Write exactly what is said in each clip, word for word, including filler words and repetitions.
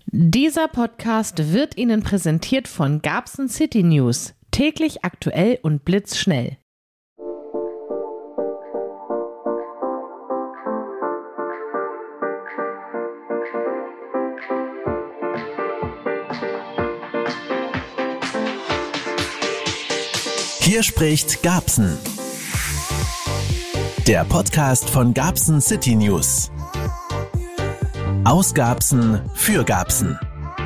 Dieser Podcast wird Ihnen präsentiert von Garbsen City News. Täglich aktuell und blitzschnell. Hier spricht Garbsen. Der Podcast von Garbsen City News. Aus Garbsen für Garbsen.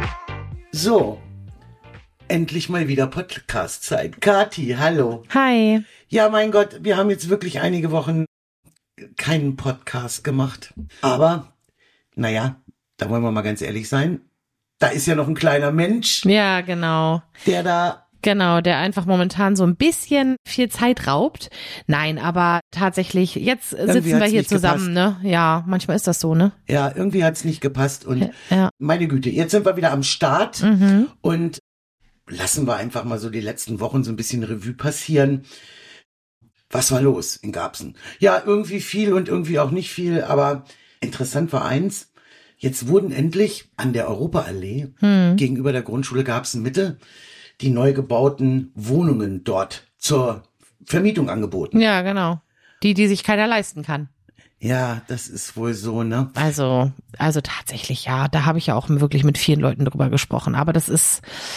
So, endlich mal wieder Podcast-Zeit. Kathi, hallo. Hi. Ja, mein Gott, wir haben jetzt wirklich einige Wochen keinen Podcast gemacht. Aber, naja, da wollen wir mal ganz ehrlich sein. Da ist ja noch ein kleiner Mensch, Ja, genau. der da... Genau, der einfach momentan so ein bisschen viel Zeit raubt. Nein, aber tatsächlich, jetzt sitzen Irgendwie wir hat's hier nicht zusammen, ne? Ja, manchmal ist das so, ne? Ja, irgendwie hat's nicht gepasst. Und Ja. meine Güte, jetzt sind wir wieder am Start. Mhm. Und lassen wir einfach mal so die letzten Wochen so ein bisschen Revue passieren. Was war los in Garbsen? Ja, irgendwie viel und irgendwie auch nicht viel, aber interessant war eins. Jetzt wurden endlich an der Europaallee Hm. gegenüber der Grundschule Garbsen Mitte die neu gebauten Wohnungen dort zur Vermietung angeboten. Ja, genau. Die, die sich keiner leisten kann. Ja, das ist wohl so, ne? Also, also tatsächlich, ja, da habe ich ja auch wirklich mit vielen Leuten drüber gesprochen. Aber das ist,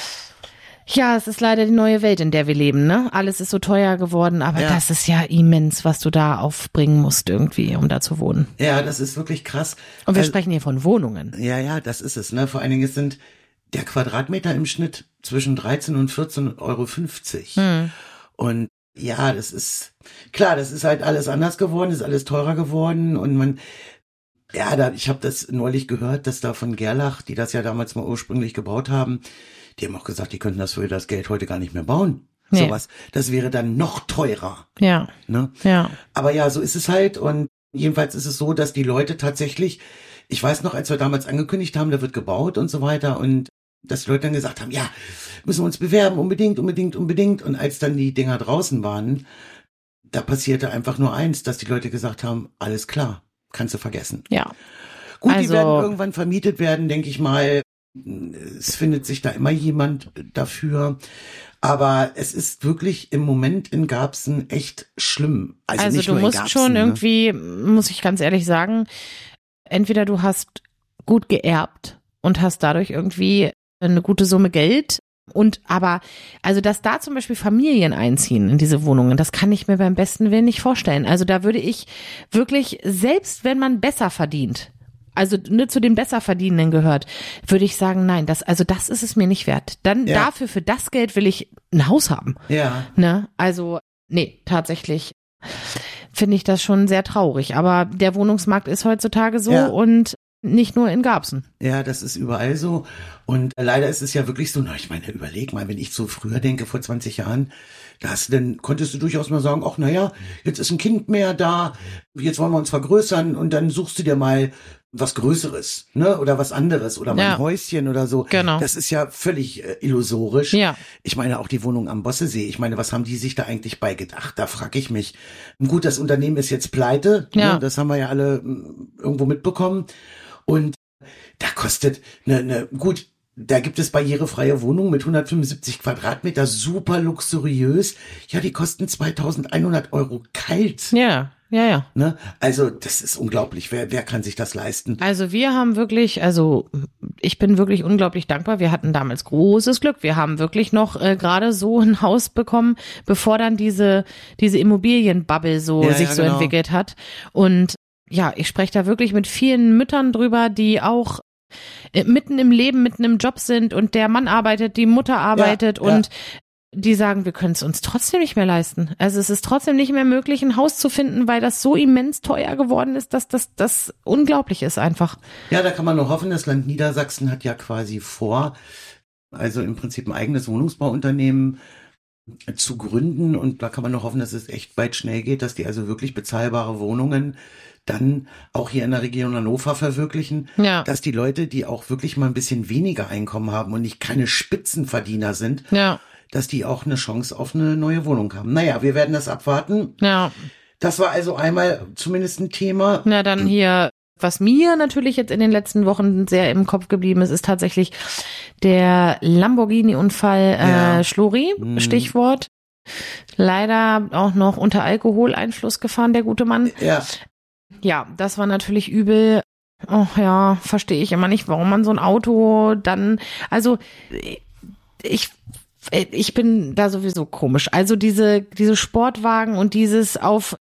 ja, es ist leider die neue Welt, in der wir leben, ne? Alles ist so teuer geworden, aber Ja. das ist ja immens, was du da aufbringen musst irgendwie, um da zu wohnen. Ja, das ist wirklich krass. Und wir Also, sprechen hier von Wohnungen. ja, ja, das ist es, ne? Vor allen Dingen, es sind der Quadratmeter im Schnitt zwischen dreizehn und vierzehn Euro fünfzig. Hm. Und ja, das ist, klar, das ist halt alles anders geworden, ist alles teurer geworden und man, ja, da, ich habe das neulich gehört, dass da von Gerlach, die das ja damals mal ursprünglich gebaut haben, die haben auch gesagt, die könnten das für das Geld heute gar nicht mehr bauen. Nee. Sowas, das wäre dann noch teurer, Ja, ne? ja. Aber ja, so ist es halt und jedenfalls ist es so, dass die Leute tatsächlich, ich weiß noch, als wir damals angekündigt haben, da wird gebaut und so weiter und dass die Leute dann gesagt haben, ja, müssen wir uns bewerben, unbedingt, unbedingt, unbedingt. Und als dann die Dinger draußen waren, da passierte einfach nur eins, dass die Leute gesagt haben, alles klar, kannst du vergessen. Ja. Gut, die Also- werden irgendwann vermietet werden, denke ich mal. Es findet sich da immer jemand dafür. Aber es ist wirklich im Moment in Garbsen echt schlimm. Also, Also nicht du nur in musst Garbsen, schon ne? irgendwie, muss ich ganz ehrlich sagen, entweder du hast gut geerbt und hast dadurch irgendwie eine gute Summe Geld und aber, also dass da zum Beispiel Familien einziehen in diese Wohnungen, das kann ich mir beim besten Willen nicht vorstellen. Also da würde ich wirklich, selbst wenn man besser verdient, also ne, zu den Besserverdienenden gehört, würde ich sagen, nein, das, also das ist es mir nicht wert. Dann Ja. dafür, für das Geld will ich ein Haus haben. Ja. Ne? Also, nee, tatsächlich finde ich das schon sehr traurig. Aber der Wohnungsmarkt ist heutzutage so Ja. und nicht nur in Garbsen. Ja, das ist überall so. Und leider ist es ja wirklich so, na, ich meine, überleg mal, wenn ich so früher denke, vor zwanzig Jahren, da hast du dann, konntest du durchaus mal sagen, ach, naja, jetzt ist ein Kind mehr da, jetzt wollen wir uns vergrößern und dann suchst du dir mal was Größeres, ne, oder was anderes oder mal Ja. ein Häuschen oder so. Genau. Das ist ja völlig äh, illusorisch. Ja. Ich meine, auch die Wohnung am Bossesee, ich meine, was haben die sich da eigentlich bei gedacht? Da frage ich mich. Gut, das Unternehmen ist jetzt pleite, Ja. ne, das haben wir ja alle mm, irgendwo mitbekommen. Und da kostet eine, eine, gut, da gibt es barrierefreie Wohnungen mit hundertfünfundsiebzig Quadratmeter, super luxuriös. Ja, die kosten zweitausendeinhundert Euro kalt. Ja, ja, ja. Ne? Also, das ist unglaublich. Wer, wer kann sich das leisten? Also wir haben wirklich, also ich bin wirklich unglaublich dankbar. Wir hatten damals großes Glück. Wir haben wirklich noch äh, gerade so ein Haus bekommen, bevor dann diese diese Immobilienbubble so Ja, sich ja, so genau. entwickelt hat. Und ja, ich spreche da wirklich mit vielen Müttern drüber, die auch äh, mitten im Leben, mitten im Job sind und der Mann arbeitet, die Mutter arbeitet ja. und die sagen, wir können es uns trotzdem nicht mehr leisten. Also es ist trotzdem nicht mehr möglich, ein Haus zu finden, weil das so immens teuer geworden ist, dass das, das unglaublich ist einfach. Ja, da kann man nur hoffen, das Land Niedersachsen hat ja quasi vor, also im Prinzip ein eigenes Wohnungsbauunternehmen zu gründen und da kann man nur hoffen, dass es echt weit schnell geht, dass die also wirklich bezahlbare Wohnungen dann auch hier in der Region Hannover verwirklichen, Ja. dass die Leute, die auch wirklich mal ein bisschen weniger Einkommen haben und nicht keine Spitzenverdiener sind, Ja, dass die auch eine Chance auf eine neue Wohnung haben. Naja, wir werden das abwarten. ja. Das war also einmal zumindest ein Thema. Na dann hier Was mir natürlich jetzt in den letzten Wochen sehr im Kopf geblieben ist, ist tatsächlich der Lamborghini-Unfall Ja. äh, Schlori, Mhm. Stichwort. Leider auch noch unter Alkoholeinfluss gefahren, der gute Mann. Ja, Ja, das war natürlich übel. Oh ja, verstehe ich immer nicht, warum man so ein Auto dann, also ich ich bin da sowieso komisch. Also diese diese Sportwagen und dieses auf,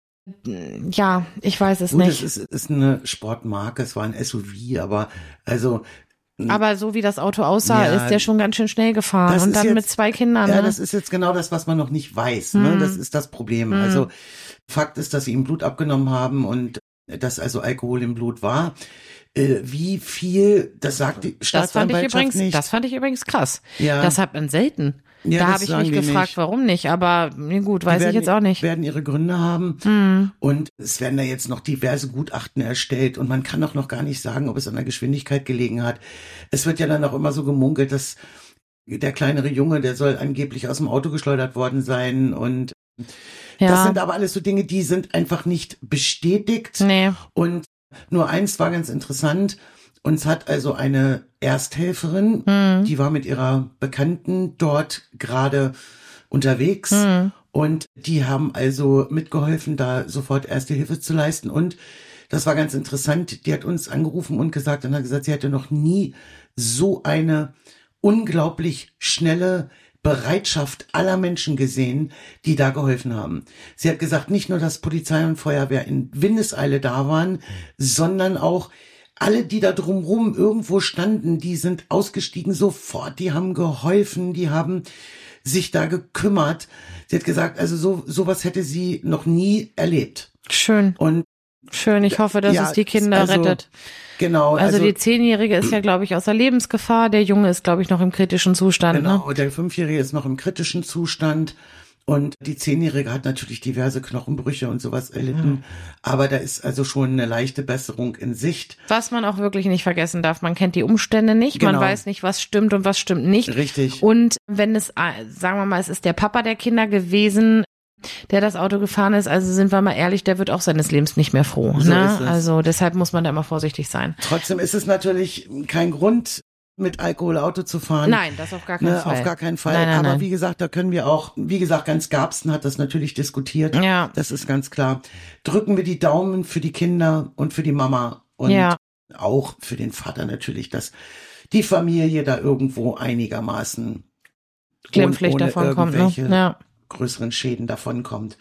ja, ich weiß es gut, nicht. es ist, ist eine Sportmarke, es war ein S U V, aber also Aber so wie das Auto aussah, Ja, ist der schon ganz schön schnell gefahren. das Und ist dann jetzt- mit zwei Kindern. ja, Ne? das ist jetzt genau das, was man noch nicht weiß. Ne? Hm. Das ist das Problem. Hm. Also Fakt ist, dass sie ihm Blut abgenommen haben und dass also Alkohol im Blut war. Äh, wie viel, das sagt die Das fand ich Staatsanwaltschaft übrigens, nicht. das fand ich übrigens krass. Ja. Das hat man selten. Ja, da das habe ich sagen mich die gefragt, nicht. warum nicht. Aber nee, gut, weiß Die ich werden- jetzt auch nicht. werden ihre Gründe haben. Hm. Und es werden da jetzt noch diverse Gutachten erstellt und man kann auch noch gar nicht sagen, ob es an der Geschwindigkeit gelegen hat. Es wird ja dann auch immer so gemunkelt, dass der kleinere Junge, der soll angeblich aus dem Auto geschleudert worden sein und Ja. das sind aber alles so Dinge, die sind einfach nicht bestätigt. Nee. Und nur eins war ganz interessant. Uns hat also eine Ersthelferin, Hm. die war mit ihrer Bekannten dort gerade unterwegs Hm. und die haben also mitgeholfen, da sofort Erste Hilfe zu leisten. Und das war ganz interessant, die hat uns angerufen und gesagt, und hat gesagt, sie hätte noch nie so eine unglaublich schnelle Bereitschaft aller Menschen gesehen, die da geholfen haben. Sie hat gesagt, nicht nur, dass Polizei und Feuerwehr in Windeseile da waren, sondern auch alle, die da drumrum irgendwo standen, die sind ausgestiegen sofort, die haben geholfen, die haben sich da gekümmert. Sie hat gesagt, also so sowas hätte sie noch nie erlebt. Schön. Und Schön. Ich hoffe, dass ja, es die Kinder also, rettet. genau, Also, also die Zehnjährige ist ja, glaube ich, außer Lebensgefahr. Der Junge ist, glaube ich, noch im kritischen Zustand. genau, Ne? der Fünfjährige ist noch im kritischen Zustand. Und die Zehnjährige hat natürlich diverse Knochenbrüche und sowas erlitten. Aber da ist also schon eine leichte Besserung in Sicht. Was man auch wirklich nicht vergessen darf, man kennt die Umstände nicht, man Genau. weiß nicht, was stimmt und was stimmt nicht. Richtig. Und wenn es, äh, sagen wir mal, es ist der Papa der Kinder gewesen, der das Auto gefahren ist, also sind wir mal ehrlich, der wird auch seines Lebens nicht mehr froh. So Ne? ist es. Also deshalb muss man da immer vorsichtig sein. Trotzdem ist es natürlich kein Grund, mit Alkohol Auto zu fahren. Nein, das auf gar keinen Ne, Fall. auf gar keinen Fall. Nein, nein, Aber nein. wie gesagt, da können wir auch, wie gesagt, ganz Garbsen hat das natürlich diskutiert. Ja. Das ist ganz klar. Drücken wir die Daumen für die Kinder und für die Mama und Ja. auch für den Vater natürlich, dass die Familie da irgendwo einigermaßen Glimpflich ohne davon kommt. Ne? irgendwelche Ja. größeren Schäden davonkommt.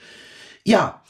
Ja,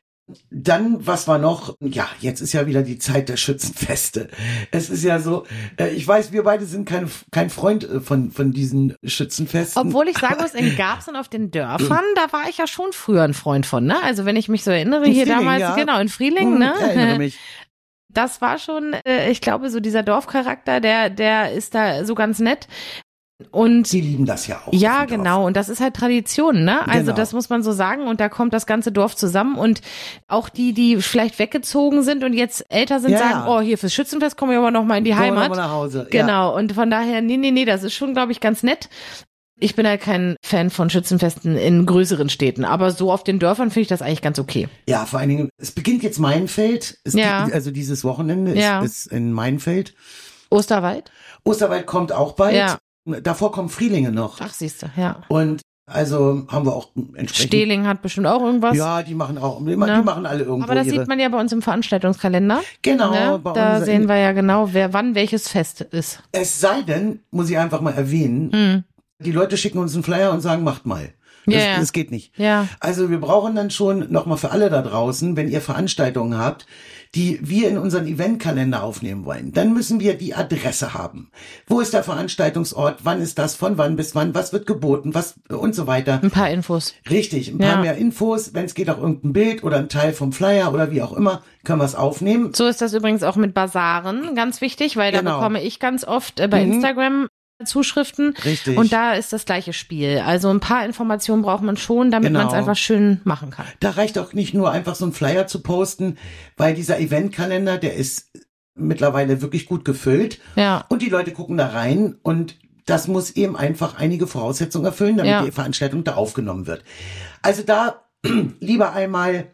dann, was war noch? Ja, jetzt ist ja wieder die Zeit der Schützenfeste. Es ist ja so, äh, ich weiß, wir beide sind kein, kein Freund äh, von, von diesen Schützenfesten. Obwohl ich sagen muss, in Garbsen auf den Dörfern, da war ich ja schon früher ein Freund von, ne? Also wenn ich mich so erinnere, In hier Frieling, damals, ja. genau, in Frieling, Hm, ne? ich erinnere mich. Das war schon, äh, ich glaube, so dieser Dorfcharakter, der, der ist da so ganz nett. Und Sie lieben das ja auch. ja, auf dem Dorf. genau. Und das ist halt Tradition, ne? Also Genau. das muss man so sagen. Und da kommt das ganze Dorf zusammen. Und auch die, die vielleicht weggezogen sind und jetzt älter sind, Ja, sagen, ja. oh, hier fürs Schützenfest kommen wir aber noch mal in die Kommen wir Heimat. noch mal nach Hause. Ja. Genau. Und von daher, nee, nee, nee, das ist schon, glaube ich, ganz nett. Ich bin halt kein Fan von Schützenfesten in größeren Städten. Aber so auf den Dörfern finde ich das eigentlich ganz okay. Ja, vor allen Dingen, es beginnt jetzt Mainfeld. Es Ja. die, also dieses Wochenende ist, Ja. ist in Mainfeld. Osterwald? Osterwald kommt auch bald. Ja. Davor kommen Frielinge noch. Ach, siehst du, ja. Und also haben wir auch entsprechend. Stehling hat bestimmt auch irgendwas. Ja, die machen auch, die, ma- Ne? die machen alle irgendwo Aber das ihre. sieht man ja bei uns im Veranstaltungskalender. Genau, Ne? bei Da uns- sehen wir ja genau, wer wann welches Fest ist. Es sei denn, muss ich einfach mal erwähnen, Hm. die Leute schicken uns einen Flyer und sagen, macht mal. Das, Ja, ja. das geht nicht. Ja. Also wir brauchen dann schon nochmal für alle da draußen, wenn ihr Veranstaltungen habt, die wir in unseren Eventkalender aufnehmen wollen, dann müssen wir die Adresse haben. Wo ist der Veranstaltungsort? Wann ist das? Von wann bis wann? Was wird geboten? Was und so weiter. Ein paar Infos. Richtig, ein paar Ja. mehr Infos. Wenn es geht, auch irgendein Bild oder ein Teil vom Flyer oder wie auch immer, können wir es aufnehmen. So ist das übrigens auch mit Basaren, ganz wichtig, weil da Genau. bekomme ich ganz oft äh, bei Mhm. Instagram Zuschriften. Richtig. Und da ist das gleiche Spiel. Also ein paar Informationen braucht man schon, damit Genau. man es einfach schön machen kann. Da reicht auch nicht nur einfach so ein Flyer zu posten, weil dieser Eventkalender, der ist mittlerweile wirklich gut gefüllt. Ja. Und die Leute gucken da rein und das muss eben einfach einige Voraussetzungen erfüllen, damit Ja. die Veranstaltung da aufgenommen wird. Also da lieber einmal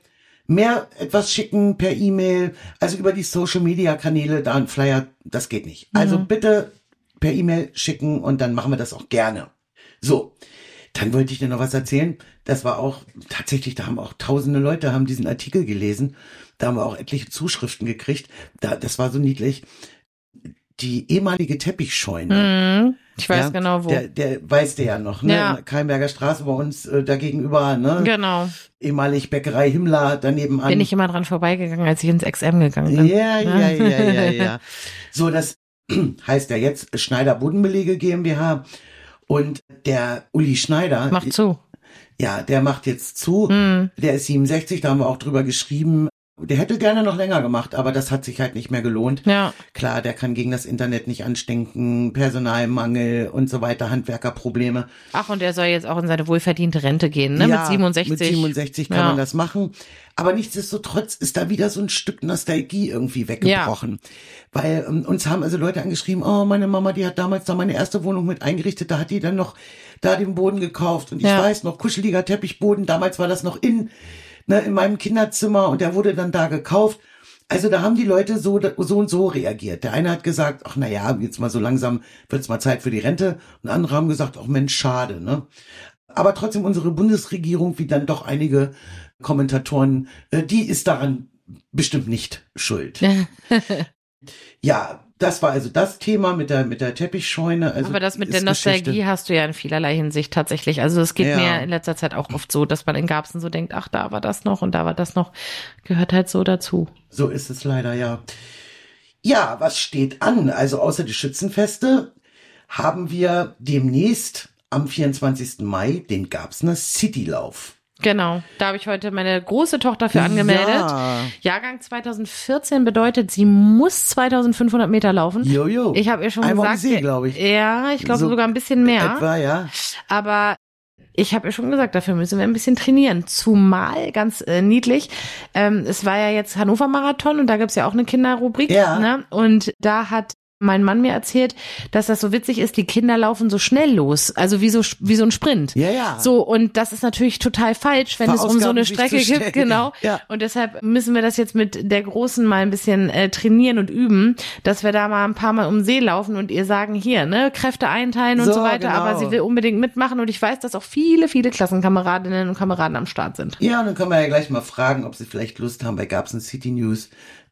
mehr etwas schicken per E-Mail, also über die Social-Media-Kanäle, da ein Flyer, das geht nicht. Also Mhm. bitte per E-Mail schicken und dann machen wir das auch gerne. So, dann wollte ich dir noch was erzählen. Das war auch, tatsächlich, da haben auch tausende Leute haben diesen Artikel gelesen. Da haben wir auch etliche Zuschriften gekriegt. Da, das war so niedlich. Die ehemalige Teppichscheune. Mhm. Ich weiß ja, genau wo. Der, der weiß der ja noch, ne? Ja. In der Keimberger Straße bei uns äh, da gegenüber, ne? Genau. Ehemalig Bäckerei Himmler daneben an. Bin ich immer dran vorbeigegangen, als ich ins X M gegangen bin. Ja, ja, ja, ja, ja. So, das heißt ja jetzt Schneider Bodenbelege GmbH und der Uli Schneider. Macht zu. Ja, der macht jetzt zu. Mhm. Der ist siebenundsechzig, da haben wir auch drüber geschrieben. Der hätte gerne noch länger gemacht, aber das hat sich halt nicht mehr gelohnt. Ja. Klar, der kann gegen das Internet nicht anstinken, Personalmangel und so weiter, Handwerkerprobleme. Ach, und er soll jetzt auch in seine wohlverdiente Rente gehen, ne? Ja, mit siebenundsechzig. Mit siebenundsechzig kann Ja. man das machen. Aber nichtsdestotrotz ist da wieder so ein Stück Nostalgie irgendwie weggebrochen. Weil ähm, uns haben also Leute angeschrieben, oh, meine Mama, die hat damals da meine erste Wohnung mit eingerichtet, da hat die dann noch da den Boden gekauft. Und ich Ja. weiß noch, kuscheliger Teppichboden, damals war das noch in, ne, in meinem Kinderzimmer und der wurde dann da gekauft. Also da haben die Leute so, so und so reagiert. Der eine hat gesagt, ach na ja, jetzt mal so langsam wird's mal Zeit für die Rente. Und andere haben gesagt, ach Mensch, schade, ne? Aber trotzdem unsere Bundesregierung, wie dann doch einige Kommentatoren, äh, die ist daran bestimmt nicht schuld. Ja, das war also das Thema mit der mit der Teppichscheune. Also Aber das mit ist der Nostalgie Geschichte. hast du ja in vielerlei Hinsicht tatsächlich. Also es geht Ja. mir in letzter Zeit auch oft so, dass man in Garbsen so denkt, ach, da war das noch und da war das noch. Gehört halt so dazu. So ist es leider, ja. Ja, was steht an? Also außer die Schützenfeste haben wir demnächst am vierundzwanzigsten Mai den Garbsener Citylauf. Genau, da habe ich heute meine große Tochter für angemeldet. Ja. Jahrgang zweitausendvierzehn bedeutet, sie muss zweitausendfünfhundert Meter laufen. Jojo. Ich habe ihr schon Einmal gesagt, gesehen, glaube ich. ja, ich glaube So sogar ein bisschen mehr. Etwa, ja. Aber ich habe ihr schon gesagt, dafür müssen wir ein bisschen trainieren. Zumal, ganz äh, niedlich, ähm, es war ja jetzt Hannover Marathon und da gibt's ja auch eine Kinderrubrik. Ja. Ne? Und da hat mein Mann mir erzählt, dass das so witzig ist, die Kinder laufen so schnell los, also wie so wie so ein Sprint. Ja, ja. So, und das ist natürlich total falsch, wenn es um so Verausgaben eine sich Strecke zu schnell. gibt, genau. Ja. Und deshalb müssen wir das jetzt mit der Großen mal ein bisschen äh, trainieren und üben, dass wir da mal ein paar Mal um den See laufen und ihr sagen, hier, ne, Kräfte einteilen und so, So, weiter, genau. aber sie will unbedingt mitmachen und ich weiß, dass auch viele, viele Klassenkameradinnen und Kameraden am Start sind. Ja, dann können wir ja gleich mal fragen, ob sie vielleicht Lust haben, bei Garbsen City News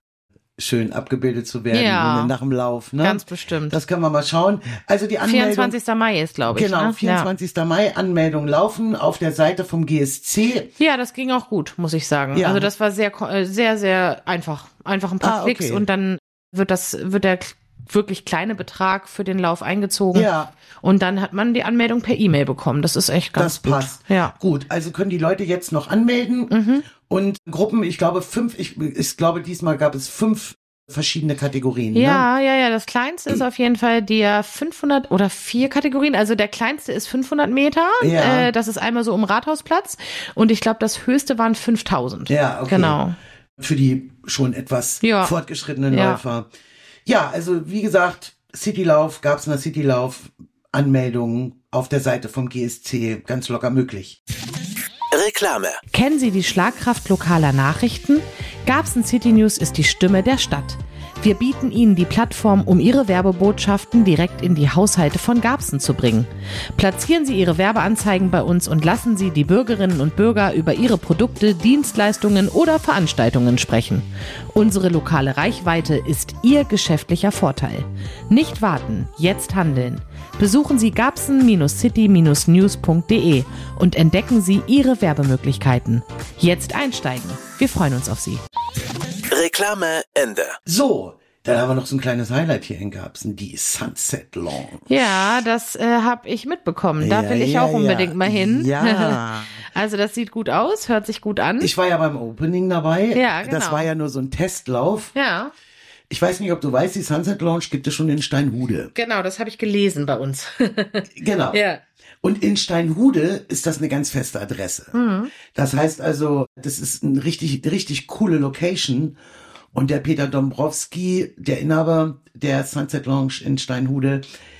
schön abgebildet zu werden Ja. nach dem Lauf. Ne? Ganz bestimmt. Das können wir mal schauen. Also die Anmeldung. vierundzwanzigster Mai ist, glaube ich. Genau, ne? vierundzwanzigster Mai, Anmeldung laufen auf der Seite vom G S C. Ja. ja, das ging auch gut, muss ich sagen. Ja. Also das war sehr, ko- äh, sehr, sehr einfach. Einfach ein paar Ah, Klicks okay. und dann wird das, wird der k- wirklich kleine Betrag für den Lauf eingezogen. Ja. Und dann hat man die Anmeldung per E-Mail bekommen. Das ist echt ganz Das gut. passt. Ja. Gut, also können die Leute jetzt noch anmelden. Mhm. Und Gruppen, ich glaube fünf, ich, ich glaube diesmal gab es fünf verschiedene Kategorien. Ne? Ja, ja, ja. Das kleinste ist auf jeden Fall der fünfhundert oder vier Kategorien. Also der kleinste ist fünfhundert Meter. Ja. Äh, das ist einmal so um Rathausplatz. Und ich glaube, das höchste waren fünftausend. Ja, okay. Genau. Für die schon etwas Ja. fortgeschrittenen Ja. Läufer. Ja, also wie gesagt, Citylauf, Garbsener Citylauf, Anmeldungen auf der Seite vom G S C, ganz locker möglich. Reklame. Kennen Sie die Schlagkraft lokaler Nachrichten? Garbsen City News ist die Stimme der Stadt. Wir bieten Ihnen die Plattform, um Ihre Werbebotschaften direkt in die Haushalte von Garbsen zu bringen. Platzieren Sie Ihre Werbeanzeigen bei uns und lassen Sie die Bürgerinnen und Bürger über Ihre Produkte, Dienstleistungen oder Veranstaltungen sprechen. Unsere lokale Reichweite ist Ihr geschäftlicher Vorteil. Nicht warten, jetzt handeln. Besuchen Sie garbsen City News punkt de und entdecken Sie Ihre Werbemöglichkeiten. Jetzt einsteigen. Wir freuen uns auf Sie. Reklame Ende. So, dann haben wir noch so ein kleines Highlight hier in Garbsen, die Sunset Lounge. Ja, das äh, habe ich mitbekommen. Da Ja, will ich ja, auch unbedingt ja. mal hin. Ja. Also das sieht gut aus, hört sich gut an. Ich war ja beim Opening dabei. Ja, genau. Das war ja nur so ein Testlauf. ja, Ich weiß nicht, ob du weißt, die Sunset Lounge gibt es schon in Steinhude. genau, das habe ich gelesen bei uns. Genau. ja. Und in Steinhude ist das eine ganz feste Adresse. Mhm. Das heißt also, das ist eine richtig, richtig coole Location. Und der Peter Dombrowski, der Inhaber der Sunset Lounge in Steinhude,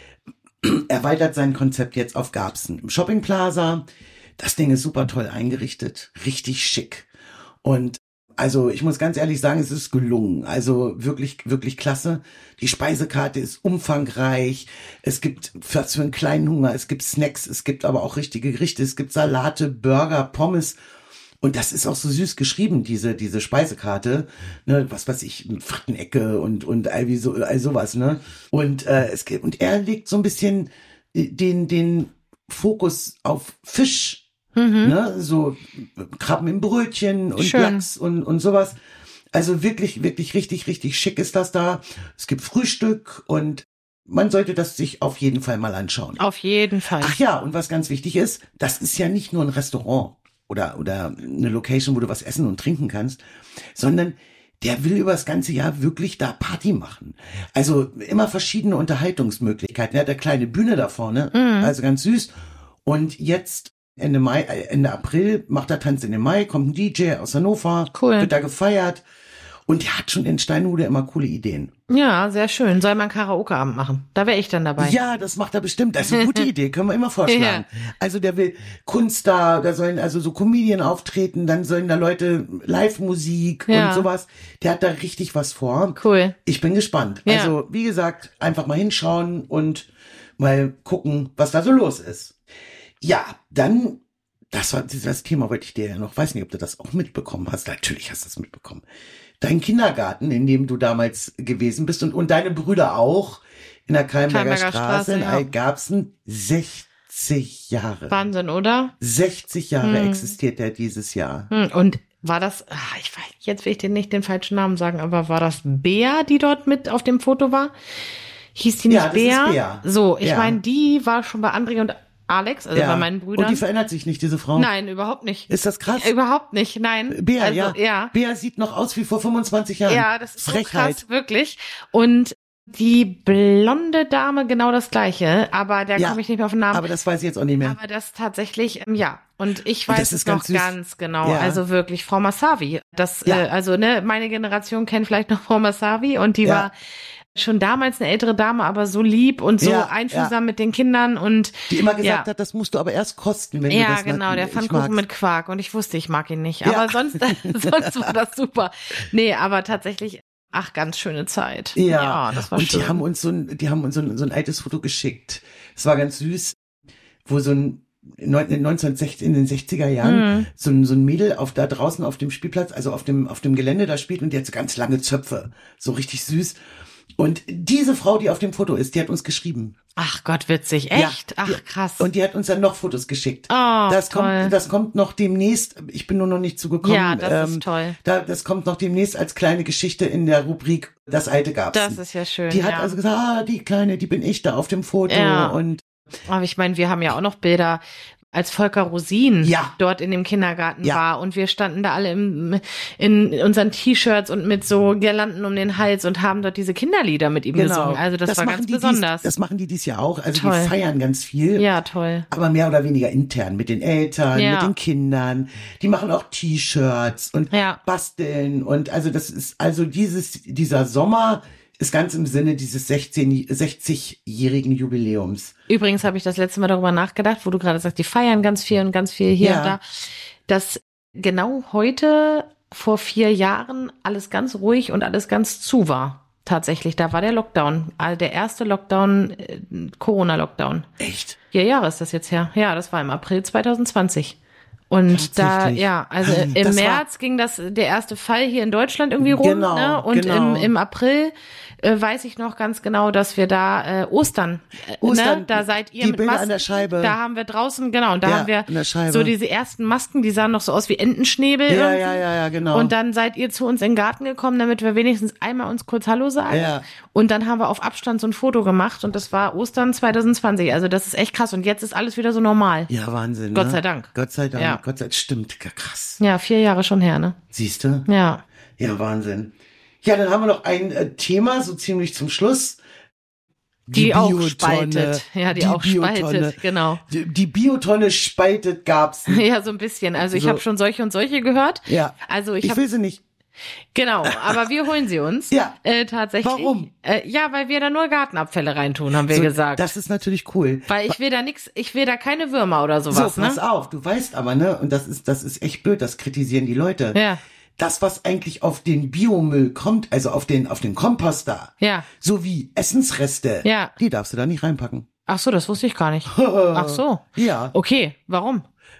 erweitert sein Konzept jetzt auf Garbsen. Im Shopping Plaza. Das Ding ist super toll eingerichtet. Richtig schick. Und Also ich muss ganz ehrlich sagen, es ist gelungen. Also wirklich, wirklich klasse. Die Speisekarte ist umfangreich. Es gibt für, für einen kleinen Hunger, es gibt Snacks, es gibt aber auch richtige Gerichte. Es gibt Salate, Burger, Pommes. Und das ist auch so süß geschrieben, diese diese Speisekarte. Ne, was weiß ich, Frittenecke und und all, wie so, all sowas. Ne? Und, äh, es gibt, und er legt so ein bisschen den, den Fokus auf Fisch. Mhm. Ne, so Krabben im Brötchen und Schön. Lachs und, und sowas. Also wirklich, wirklich richtig, richtig schick ist das da. Es gibt Frühstück und man sollte das sich auf jeden Fall mal anschauen. Auf jeden Fall. Ach ja, und was ganz wichtig ist, das ist ja nicht nur ein Restaurant oder, oder eine Location, wo du was essen und trinken kannst, sondern der will über das ganze Jahr wirklich da Party machen. Also immer verschiedene Unterhaltungsmöglichkeiten. Er hat eine kleine Bühne da vorne, mhm. also ganz süß. Und jetzt Ende Mai, Ende April macht er Tanz in den Mai, kommt ein D J aus Hannover, cool. wird da gefeiert und der hat schon in Steinhude immer coole Ideen. Ja, sehr schön. Soll man einen Karaoke-Abend machen? Da wäre ich dann dabei. Ja, das macht er bestimmt. Das ist eine gute Idee, können wir immer vorschlagen. Ja. Also der will Kunst da, da sollen also so Comedien auftreten, dann sollen da Leute Live-Musik ja. und sowas. Der hat da richtig was vor. Cool. Ich bin gespannt. Ja. Also wie gesagt, einfach mal hinschauen und mal gucken, was da so los ist. Ja, dann, das war das Thema, wollte ich dir ja noch, weiß nicht, ob du das auch mitbekommen hast. Natürlich hast du das mitbekommen. Dein Kindergarten, in dem du damals gewesen bist und, und deine Brüder auch, in der Keimberger Straße, Straße in ja. Algabsen, sechzig Jahre. Wahnsinn, oder? sechzig Jahre hm. existiert der dieses Jahr. Hm. Und war das, ach, ich weiß, jetzt will ich dir nicht den falschen Namen sagen, aber war das Bea, die dort mit auf dem Foto war? Hieß die nicht ja, das Bea? Ist Bea? So, ich ja. meine, die war schon bei André und Alex, also ja. bei meinen Brüdern. Und die verändert sich nicht, diese Frau? Nein, überhaupt nicht. Ist das krass? Ja, überhaupt nicht, nein. Bea, also, ja. ja. Bea sieht noch aus wie vor fünfundzwanzig Jahren. Ja, das ist Frechheit. So krass, wirklich. Und die blonde Dame genau das Gleiche, aber da ja, komme ich nicht mehr auf den Namen. Aber das weiß ich jetzt auch nicht mehr. Aber das tatsächlich, ähm, ja. Und ich weiß es noch ganz, ganz genau. Ja. Also wirklich, Frau Massavi. Das, ja. äh, also ne, meine Generation kennt vielleicht noch Frau Massavi und die ja. war schon damals eine ältere Dame, aber so lieb und so ja, einfühlsam ja. mit den Kindern und die immer gesagt ja. hat, das musst du aber erst kosten, wenn ja, du das genau, mal, der Pfannkuchen mit Quark und ich wusste, ich mag ihn nicht, ja. aber sonst sonst war das super. Nee, aber tatsächlich, ach, ganz schöne Zeit. Ja, ja das war und schön. die haben uns so ein, die haben uns so ein, so ein altes Foto geschickt. Es war ganz süß, wo so ein neunzehnhundertsechzig in den sechziger Jahren mhm. so ein so ein Mädel auf da draußen auf dem Spielplatz, also auf dem auf dem Gelände da spielt und die hat so ganz lange Zöpfe, so richtig süß. Und diese Frau, die auf dem Foto ist, die hat uns geschrieben. Ach Gott, witzig, echt? Ja, Ach, die, krass. Und die hat uns dann noch Fotos geschickt. Oh, das toll. kommt, das kommt noch demnächst. Ich bin nur noch nicht zugekommen. Ja, das ähm, ist toll. Da, das kommt noch demnächst als kleine Geschichte in der Rubrik Das Alte gab's. Das ist ja schön. Die hat ja. also gesagt, ah, die Kleine, die bin ich da auf dem Foto. Ja. Und aber ich meine, wir haben ja auch noch Bilder, als Volker Rosin ja. dort in dem Kindergarten ja. war und wir standen da alle im, in unseren T-Shirts und mit so Girlanden um den Hals und haben dort diese Kinderlieder mit ihm genau. gesungen. Also das, das war ganz besonders. Dies, das machen die dies Jahr auch. Also toll. Die feiern ganz viel. Ja, toll. Aber mehr oder weniger intern mit den Eltern, ja. mit den Kindern. Die machen auch T-Shirts und ja. basteln und also das ist also dieses dieser Sommer ist ganz im Sinne dieses sechzigjährigen Jubiläums. Übrigens habe ich das letzte Mal darüber nachgedacht, wo du gerade sagst, die feiern ganz viel und ganz viel hier ja. und da, dass genau heute vor vier Jahren alles ganz ruhig und alles ganz zu war. Tatsächlich, da war der Lockdown, also der erste Lockdown, äh, Corona-Lockdown. Echt? Vier Jahre ist das jetzt her. Ja, das war im April zwanzig zwanzig. Und da, ja, also im das März ging das, der erste Fall hier in Deutschland irgendwie rum, genau, ne? Und genau. im, im April äh, weiß ich noch ganz genau, dass wir da äh, Ostern, äh, Ostern, ne? Da seid ihr die mit Bilder Masken, an der Scheibe. Da haben wir draußen, genau, und da ja, haben wir an der Scheibe. so diese ersten Masken, die sahen noch so aus wie Entenschnäbel. Ja, irgendwie. ja, ja, ja, genau. Und dann seid ihr zu uns in den Garten gekommen, damit wir wenigstens einmal uns kurz Hallo sagen. Ja. Und dann haben wir auf Abstand so ein Foto gemacht und das war Ostern zwanzig zwanzig. Also das ist echt krass und jetzt ist alles wieder so normal. Ja, Wahnsinn. Gott ne? sei Dank. Gott sei Dank. Ja. Gott sei Dank. Stimmt. Krass. Ja, vier Jahre schon her, ne? Siehst du? Ja. Ja, Wahnsinn. Ja, dann haben wir noch ein äh, Thema, so ziemlich zum Schluss. Die, die auch spaltet. Ja, die, die auch Biotonne. spaltet, genau. Die, die Biotonne spaltet gab's. Ja, so ein bisschen. Also ich so. habe schon solche und solche gehört. Ja. Also ich, ich hab, will sie nicht. Genau, aber wir holen sie uns. Ja. Äh, tatsächlich. Warum? Äh, ja, weil wir da nur Gartenabfälle reintun, haben wir so, gesagt. Das ist natürlich cool. Weil ich will da nix, ich will da keine Würmer oder sowas, so, ne? pass auf, du weißt aber, ne, und das ist, das ist echt blöd, das kritisieren die Leute. Ja. das, was eigentlich auf den Biomüll kommt, also auf den, auf den Komposter, Ja. sowie Essensreste, Ja. die darfst du da nicht reinpacken. Ach so, das wusste ich gar nicht. Ach so. Ja. Okay, warum?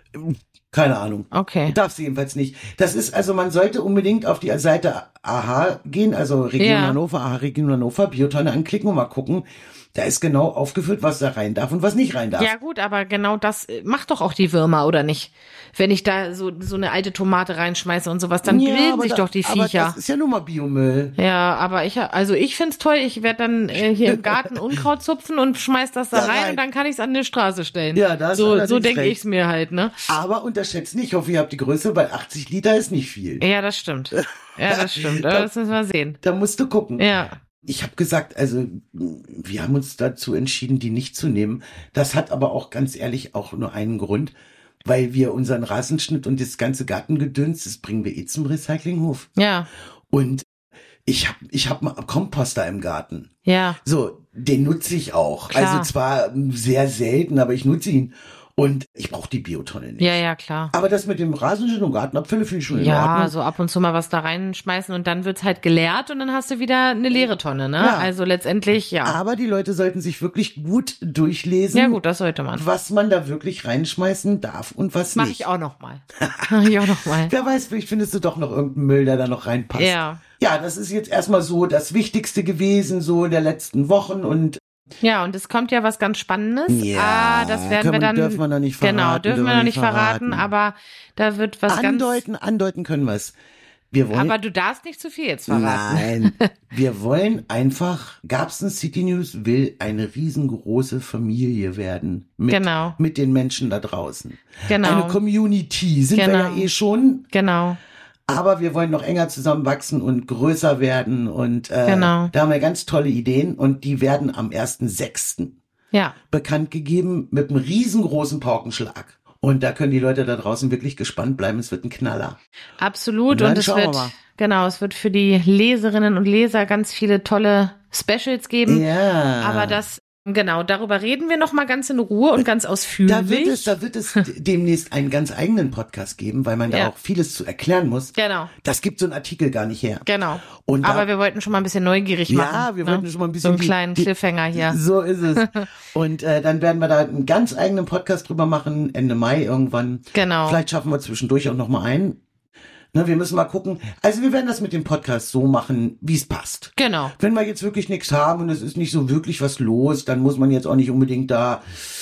Keine Ahnung. Okay. Darfst du jedenfalls nicht. Das ist, also man sollte unbedingt auf die Seite A H gehen, also Region Ja. Hannover, A H Region Hannover, Biotonne anklicken und mal gucken. Da ist genau aufgeführt, was da rein darf und was nicht rein darf. Ja gut, aber genau das äh, macht doch auch die Würmer, oder nicht? Wenn ich da so so eine alte Tomate reinschmeiße und sowas, dann Ja, grillen aber sich da, doch die aber Viecher. das ist ja nun mal Biomüll. Ja, aber ich, also ich find's toll. Ich werde dann äh, hier im Garten Unkraut zupfen und schmeiß das da Da rein, rein. und dann kann ich's an die Straße stellen. Ja, da hast du so allerdings so denke recht. ich's mir halt, ne? Aber unterschätzt nicht, ich hoffe, ihr habt die Größe, weil achtzig Liter ist nicht viel. Ja, das stimmt. Ja, das stimmt. Das müssen wir sehen. Da musst du gucken. Ja. Ich habe gesagt, also wir haben uns dazu entschieden, die nicht zu nehmen. Das hat aber auch ganz ehrlich auch nur einen Grund, weil wir unseren Rasenschnitt und das ganze Gartengedöns, das bringen wir eh zum Recyclinghof. Ja. Und ich habe ich hab mal Komposter im Garten. Ja. So, den nutze ich auch. Klar. Also zwar sehr selten, aber ich nutze ihn. Und ich brauche die Biotonne nicht. Ja, ja, klar. Aber das mit dem Rasenschnitt und Gartenabfälle finde ich schon in Ja, Ordnung. so ab und zu mal was da reinschmeißen und dann wird's halt geleert und dann hast du wieder eine leere Tonne, ne? Ja. Also letztendlich, ja. Aber die Leute sollten sich wirklich gut durchlesen, Ja gut, das sollte man. was man da wirklich reinschmeißen darf und was Mach nicht. ich auch noch mal. Mach ich auch noch mal. Wer weiß, vielleicht findest du doch noch irgendeinen Müll, der da noch reinpasst. Ja. Ja, das ist jetzt erstmal so das Wichtigste gewesen, so der letzten Wochen und Ja, und es kommt ja was ganz Spannendes. Ja, ah, das werden können wir wir- dann. dürfen wir noch nicht verraten, Genau, dürfen wir noch nicht verraten, verraten. aber da wird was andeuten, andeuten können wir es. Wir ganz. wollen, Aber du darfst nicht zu viel jetzt verraten. nein, wir wollen einfach, Garbsen City News will eine riesengroße Familie werden. Mit, Genau. mit den Menschen da draußen. Genau. Eine Community sind wir Genau. ja eh schon. Genau. Aber wir wollen noch enger zusammenwachsen und größer werden und äh, Genau. da haben wir ganz tolle Ideen und die werden am ersten sechsten Ja. bekannt gegeben mit einem riesengroßen Paukenschlag. Und da können die Leute da draußen wirklich gespannt bleiben. Es wird ein Knaller. Absolut. Dann Und es schauen wir wird, mal. genau, es wird für die Leserinnen und Leser ganz viele tolle Specials geben. Ja. Aber das, genau, darüber reden wir noch mal ganz in Ruhe und ganz ausführlich. Da wird es, da wird es demnächst einen ganz eigenen Podcast geben, weil man da Ja. auch vieles zu erklären muss. Genau. Das gibt so ein Artikel gar nicht her. Genau. Und da- Aber wir wollten schon mal ein bisschen neugierig Ja, machen. wir ne? wollten schon mal ein bisschen So einen die- kleinen die- Cliffhanger hier. So ist es. Und äh, dann werden wir da einen ganz eigenen Podcast drüber machen, Ende Mai irgendwann. Genau. Vielleicht schaffen wir zwischendurch auch noch mal einen. Ne, wir müssen mal gucken. Also wir werden das mit dem Podcast so machen, wie es passt. Genau. Wenn wir jetzt wirklich nichts haben und es ist nicht so wirklich was los, dann muss man jetzt auch nicht unbedingt da,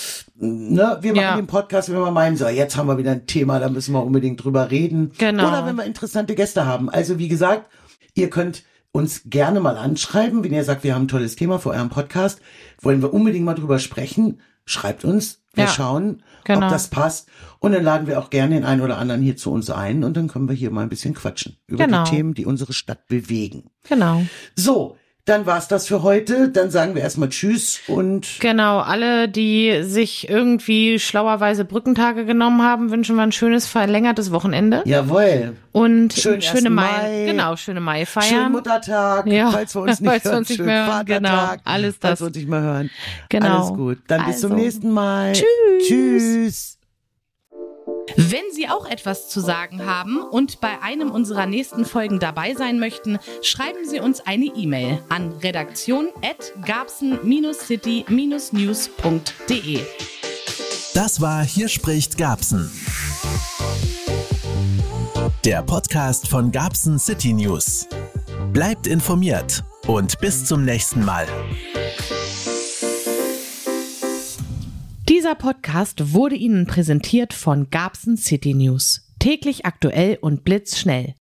ne, wir machen Ja. den Podcast, wenn wir meinen, so, jetzt haben wir wieder ein Thema, da müssen wir unbedingt drüber reden. Genau. Oder wenn wir interessante Gäste haben. Also wie gesagt, ihr könnt uns gerne mal anschreiben, wenn ihr sagt, wir haben ein tolles Thema für euren Podcast, wollen wir unbedingt mal drüber sprechen, schreibt uns, wir Ja. schauen, Genau. ob das passt und dann laden wir auch gerne den einen oder anderen hier zu uns ein und dann können wir hier mal ein bisschen quatschen über Genau. die Themen, die unsere Stadt bewegen. Genau. So, dann war's das für heute. Dann sagen wir erstmal Tschüss und Genau, alle, die sich irgendwie schlauerweise Brückentage genommen haben, wünschen wir ein schönes, verlängertes Wochenende. jawohl. Und Schönen schöne ersten Mai, Mai. genau, schöne Mai Schönen feiern. Muttertag, Ja, falls wir uns nicht falls wir hören. uns nicht Schönen mehr hören, genau, Vatertag, alles falls das. wir uns nicht mehr hören. Genau. Alles gut. Dann bis zum Also, nächsten Mal. tschüss. Tschüss. Wenn Sie auch etwas zu sagen haben und bei einem unserer nächsten Folgen dabei sein möchten, schreiben Sie uns eine E-Mail an redaktion at garbsen city news punkt de. Das war Hier spricht Garbsen. Der Podcast von Garbsen City News. Bleibt informiert und bis zum nächsten Mal. Dieser Podcast wurde Ihnen präsentiert von Garbsen City News. Täglich aktuell und blitzschnell.